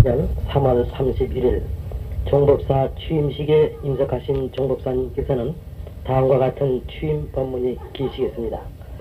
2020년 3월 31일 종법사 취임식에 임석하신 종법사님께서는 다음과 같은 취임 법문이 계시겠습니다.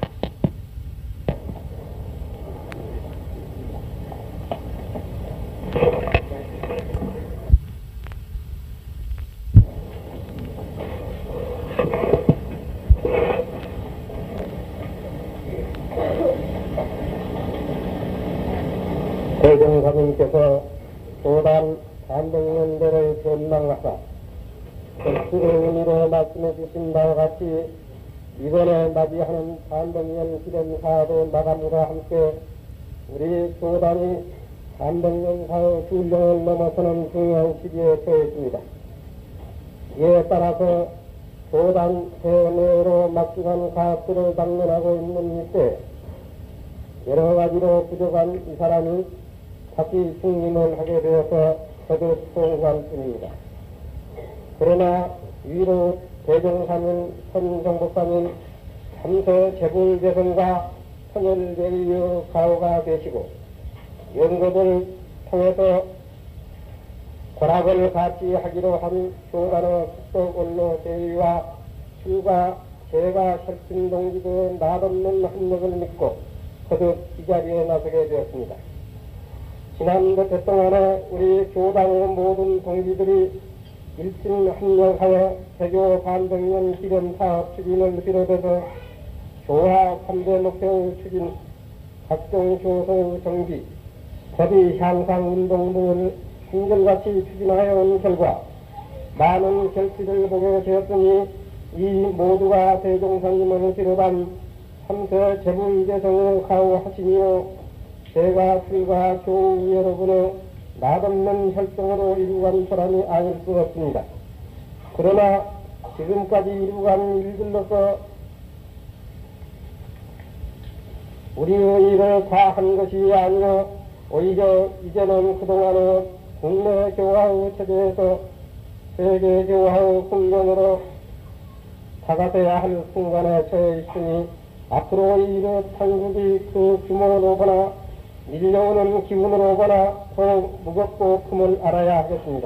대종사님께서 도단 반백년대를 전망하사 수의 의미로 말씀해 주신 바와 같이 이번에 맞이하는 반백년 기념 사업의 마감과 함께 우리 도단이 반백년 사의 줄령을 넘어서는 중요한 시기에 처해 있습니다. 이에 따라서 도단 대내로 막중한 사업들을 당면하고 있는 이때 여러 가지로 부족한 이 사람이 다시 승림을 하게 되어서 거듭 송구한 뿐입니다. 그러나 위로 대종사님, 선정법사님, 참새 재불개선과 선열대의의 가호가 되시고 연극을 통해서 고락을 같이 하기로 한 교단의 국도원로 대의와 주가 제가 혈신 동지의 나없는 합력을 믿고 거듭 이 자리에 나서게 되었습니다. 지난 몇 해 동안에 우리 교당의 모든 동지들이 일심합력하여 개교 반백년 기념 사업 추진을 비롯해서 교화 3대 목표의 추진, 각종 교소의 정비, 법의 향상 운동 등을 한결같이 추진하여 온 결과 많은 결실을 보게 되었으니 이 모두가 대종사님을 비롯한 3세 재불개성을 가호하시며 제가 불과 교우 여러분의 맛없는 혈성으로 이루간 보람이 아닐 수 없습니다. 그러나 지금까지 이루간 일들로서 우리의 일을 다 한 것이 아니라 오히려 이제는 그동안의 국내 교화의 체제에서 세계 교화의 국면으로 다가서야 할 순간에 처해 있으니 앞으로 이르 한국이 그 규모로 보나 밀려오는 기운으로 보나 더 무겁고 큼을 알아야 하겠습니다.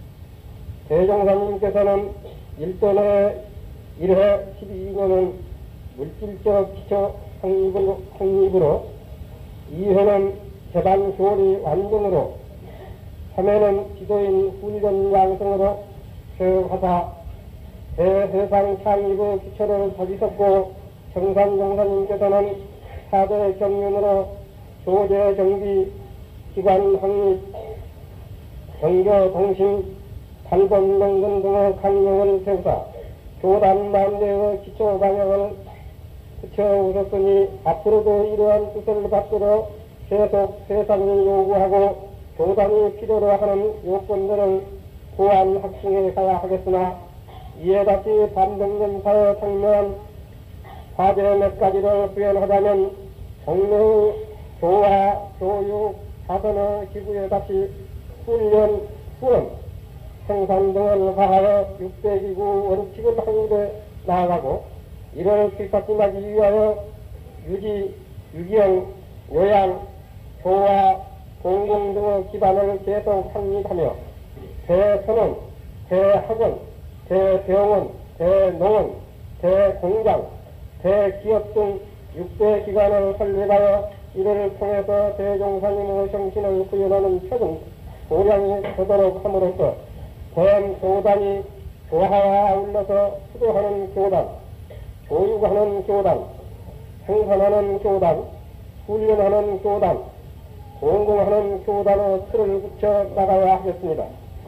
대종사님께서는 일전에 1회 12년은 물질적 기초 확립으로 2회는 개방 교리 완전으로 3회는 지도인 훈련 양성으로 교육하사 대세상 창립의 기초를 다지셨고 정산종사님께서는 4대 경륜으로 조제 정비, 기관 확립, 정교 동심, 단범 명분 등의 강령을 세우사 교단 만대의 기초 방향을 붙여오셨으니 앞으로도 이러한 뜻을 받들어 계속 세상이 요구하고 교단이 필요로 하는 요건들을 보완 확충해 가야 하겠으나 이에 다시 반백년 사회 당면한 과제 몇 가지를 표현하자면 정례의 교화, 교육, 사선의 기구에 다시 훈련, 후원, 생산 등을 가하여 6대기구 원칙을 확립해 나아가고 이를 뒷받침하기 위하여 유지, 유기형, 요양, 교화, 공공 등의 기반을 계속 확립하며 대선원, 대학원, 대병원, 대농원, 대공장, 대기업 등 6대 기관을 설립하여 이를 통해서 대종사님의 정신을 구현하는 최종 도량이 되도록 함으로써 전 교단이 교화와 아울러서 수도하는 교단, 교육하는 교단, 생산하는 교단, 훈련하는 교단, 공공하는 교단의 틀을 붙여 나가야 하겠습니다.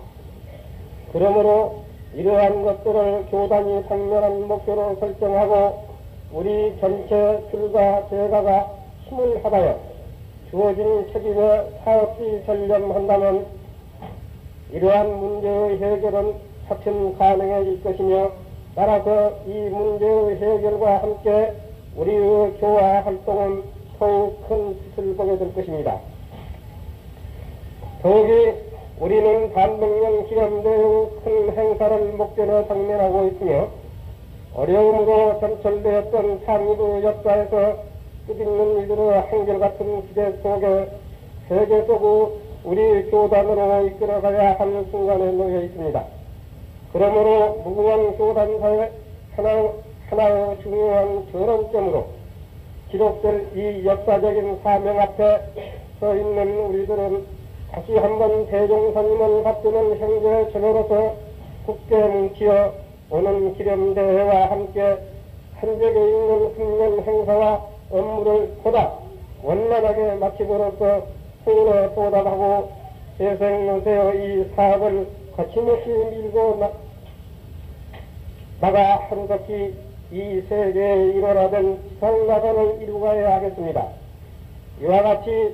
그러므로 이러한 것들을 교단이 당면한 목표로 설정하고 우리 전체 줄과 제가가 힘을 합하여 주어진 책임에 사업이 전념한다면 이러한 문제의 해결은 차츰 가능해질 것이며 따라서 이 문제의 해결과 함께 우리의 교화 활동은 더욱 큰 빛을 보게 될 것입니다. 더욱이 우리는 반백년 기념대의 큰 행사를 목전에 당면하고 있으며 어려움으로 점철되었던 창의의 역사에서 끝있는 이들의 한결같은 기대 속에 세계 속의 우리 교단으로 이끌어가야 하는 순간에 놓여 있습니다. 그러므로 무궁한 교단사의 하나의 중요한 결혼점으로 기록될 이 역사적인 사명 앞에 서 있는 우리들은 다시 한번 대종사님을 받드는 형제 자매로서 굳게 뭉치어 오는 기념대회와 함께 한적에 있는 훈련 행사와 업무를 보다 원만하게 마치고로서 후에 보답하고 재생노세의 이 사업을 거침없이 밀고 나가 하루속히 이 세계에 일어나던 지상나간을 이루어야 하겠습니다. 이와 같이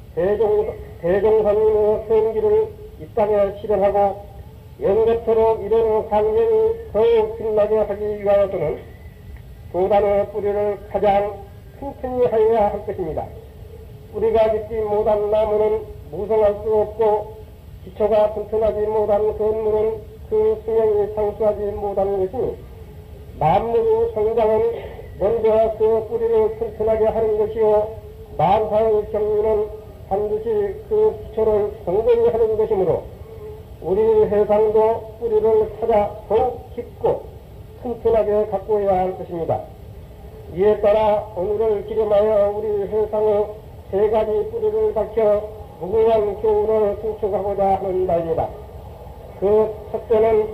대종사님의 생기를 이 땅에 실현하고 영원토록 이런 강령이 더욱 빛나게 하기 위하여서는 교단의 뿌리를 가장 튼튼히 하여야 할 것입니다. 뿌리가 깊지 못한 나무는 무성할 수 없고 기초가 튼튼하지 못한 건물은 그 수명이 장수하지 못하는 것이니 만물의 성장은 먼저 그 뿌리를 튼튼하게 하는 것이요 만사의 경륜은 반드시 그 기초를 공공히 하는 것이므로 우리 회상도 뿌리를 찾아 더욱 깊고 튼튼하게 가꾸어야 할 것입니다. 이에 따라 오늘을 기념하여 우리 회상의 세 가지 뿌리를 밝혀 무궁한 교훈을 승축하고자 하는 바입니다. 그 첫째는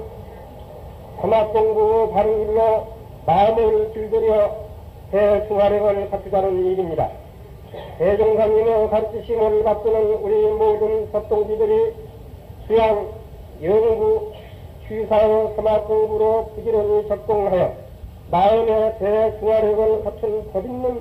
사막공부 바른 일로 마음을 길들여 대중화력을 갖추자는 일입니다. 대종사님의 가르치심을 받드는 우리 모든 법동지들이 수양, 연구, 취사의 사막공부로 부지런히 적동하여 마음의 대중화력을 갖춘 법 있는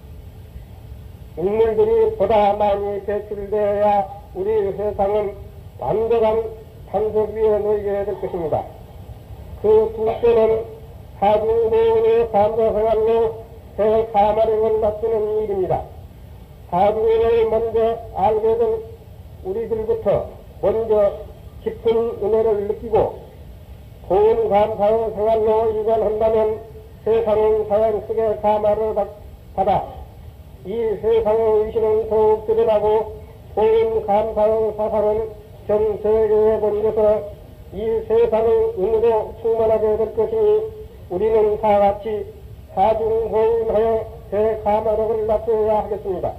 인물들이 보다 많이 배출되어야 우리 회상은 완벽한 반석 위에 놓이게 될 것입니다. 그 둘째는 사주모의 감사생활로 대가마력을 낮추는 일입니다. 사주인을 먼저 알게 된 우리들부터 먼저 깊은 은혜를 느끼고 고운 감사의 생활로 일관한다면 세상은 자연스레 가마를 받아 이 세상의 의신은 더욱 드러나고 고운 감사의 사상은 전 세계에 번져서 이 세상의 은혜로 충만하게 될 것이니 우리는 다 같이 사중호응하여 대가마력을 낮춰야 하겠습니다.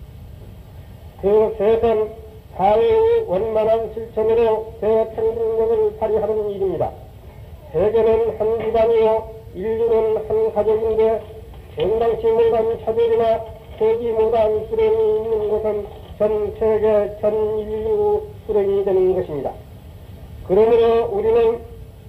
그 셋은 사회의 원만한 실천으로 대평등력을 발휘하는 일입니다. 세계는 한 집안이요 인류는 한 가족인데 정당치 못한 차별이나 세기 못한 불행이 있는 것은 전 세계 전 인류 불행이 되는 것입니다. 그러므로 우리는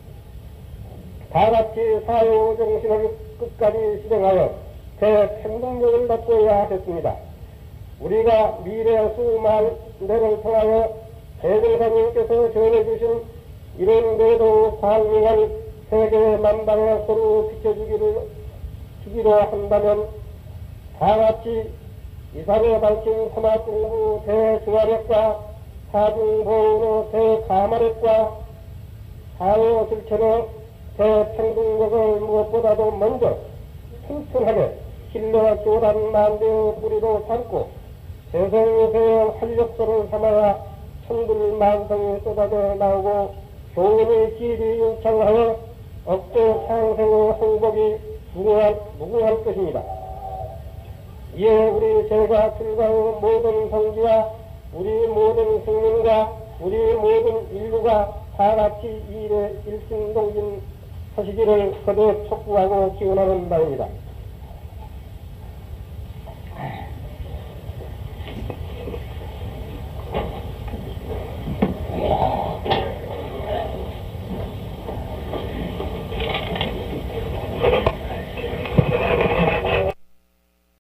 다 같이 사회 정신을 끝까지 실행하여 대평등력을 갖고야 하겠습니다. 우리가 미래 수만 대를 통하여 대종사님께서 전해주신 이런 매도 광명한 세계 만방에 서로 비춰주기로 한다면 다 같이 이상에 밝힌 사막공부 대중화력과 사중보훈의 대가마력과 사회 실천의 대평등력을 무엇보다도 먼저 튼튼하게 신뢰 교단 만대의 뿌리로 삼고 세상에서의 활력소를 삼아야 천불만성이 쏟아져 나오고 교훈의 길이 유창하여 억대 상생의 행복이 무궁할 것입니다. 이에 우리 제가 출가의 모든 성지와 우리 모든 국민과 우리 모든 인류가 다 같이 이 일에 일심동진 하시기를 거듭 촉구하고 기원하는 바입니다.